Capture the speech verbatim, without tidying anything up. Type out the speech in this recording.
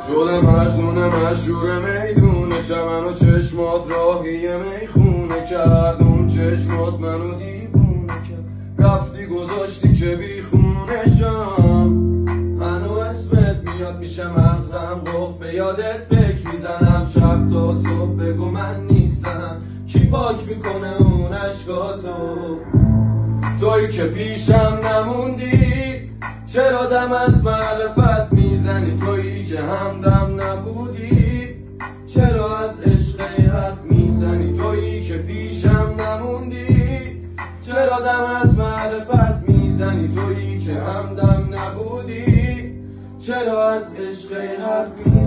شده مجنون مشهور میدونه شمن و چشمات راهی میخونه کرد اون چشمات منو دیوونه کرد رفتی گذاشتی که بیخونشم منو اسمت میاد میشه مغزم گفت به یادت بک میزنم شب تا صبح بگو من نیستم کی پاک میکنه اون عشقاتو تویی که پیشم نموندی چرا دم از معرفت میزنی تویی که همدم نبودی چرا از عشق حرف میزنی تویی که پیشم نموندی چرا دم از معرفت میزنی تویی که همدم نبودی چرا از عشق حرف میزنی